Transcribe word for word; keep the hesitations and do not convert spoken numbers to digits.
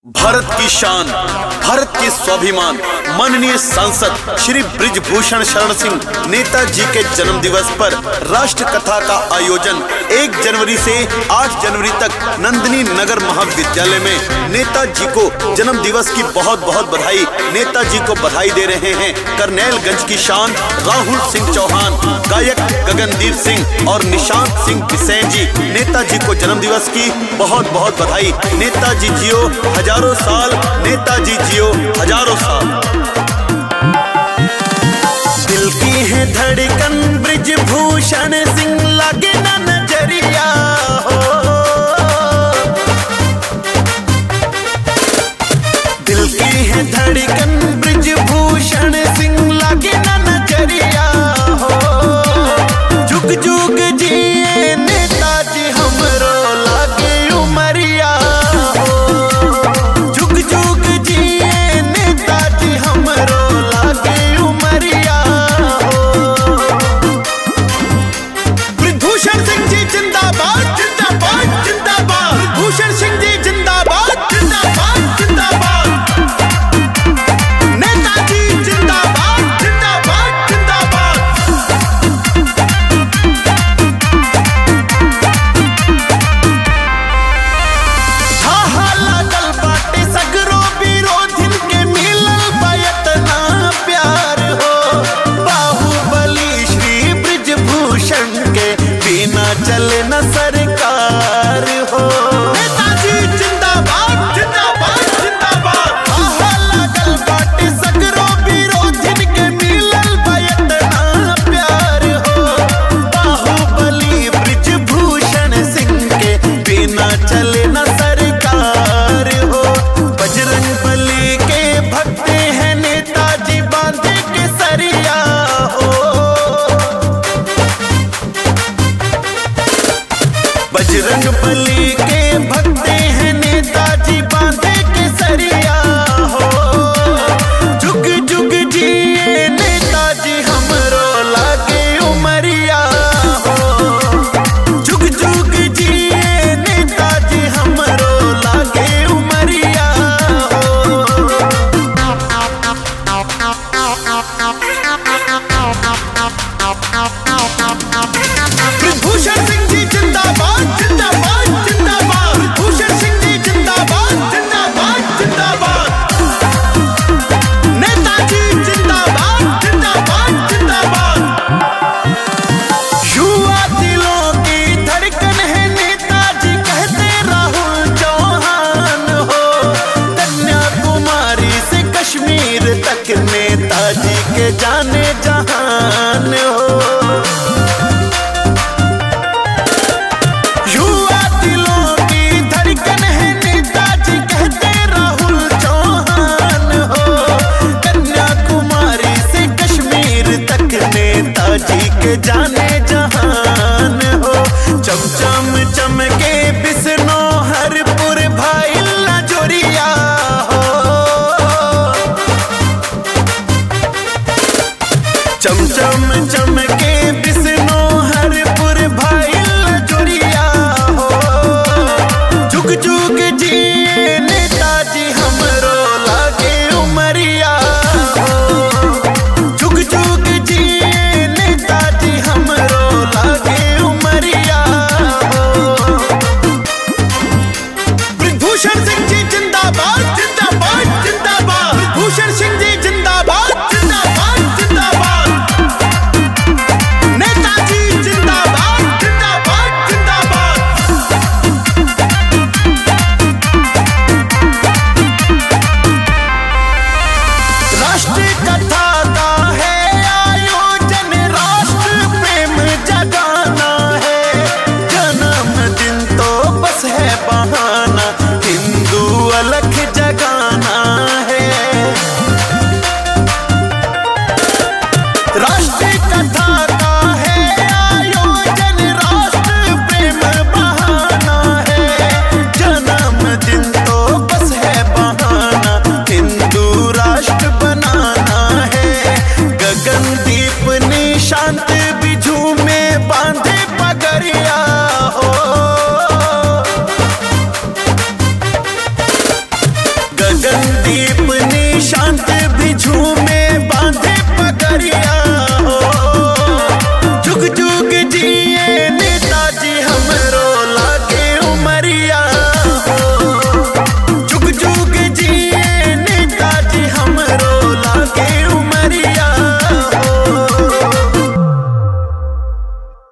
भारत की शान, भारत के स्वाभिमान, माननीय सांसद श्री बृजभूषण शरण सिंह नेताजी के जन्म दिवस पर राष्ट्र कथा का आयोजन एक जनवरी से आठ जनवरी तक नंदिनी नगर महाविद्यालय में। नेताजी को जन्म दिवस की बहुत बहुत बधाई। नेताजी को बधाई दे रहे हैं करनेलगंज की शान राहुल सिंह चौहान, गायक गगनदीप सिंह और निशांत सिंह बिसेन जी। नेताजी को जन्म दिवस की बहुत बहुत बधाई। नेताजी जियो हजारों साल, नेताजी जियो हजारों साल। दिल की है धड़कन बृजभूषण सिंह लागे ना नजरिया हो। दिल की है धड़कन बृजभूषण सिंह लागे ना नजरिया हो। जुग जुग जिए नेताजी हमरो लागे उमरिया हो। जुग जुग जिए नेताजी हमरो लागे उमरिया हो। बृजभूषण सिंह जी जिंदाबाद जिंदाबाद जिंदाबाद। बृजभूषण सिंह जी जिंदाबाद जिंदाबाद जिंदाबाद। नेताजी जिंदाबाद जिंदाबाद जिंदाबाद। हा लागल बाटे सगरो विरोधिन के मिलल बयतना प्यार हो। बाहुबली श्री बृजभूषण के बिना चले न सरकार हो। नेताजी जिंदाबाद जिंदाबाद जिंदाबाद। हा लागल बाटे सगरो विरोधिन के मिलल बयतना प्यार हो। बाहुबली बृजभूषण सिंह के बिना चले न सरकार हो। बजरंग बली के भक्त हैं नेताजी बांधे के सरिया हो। बजरंग बली के भक्त हैं नेताजी बांधे के सरिया हो। जुग जुग जिए नेताजी हमरो लागे उमरिया हो। जुग जुग जिए नेताजी हमरो लागे उमरिया हो। बृजभूषण सिंह जी जिंदाबाद जिंदाबाद जिंदाबाद। बृजभूषण सिंह जी जिंदाबाद जिंदाबाद जिंदाबाद। नेताजी जिंदाबाद जिंदाबाद जिंदाबाद। युवा दिलों की धड़कन है नेताजी कहते राहुल चौहान हो। कन्याकुमारी से कश्मीर तक नेताजी के जाने जहान हो। युवा दिलों की धड़कन है नेताजी कहते राहुल चौहान हो। कन्याकुमारी से कश्मीर तक नेताजी के जाने जहान हो। चमचम चमके बिसनो हरपुर भाई लाजोरिया हो। सुगंधी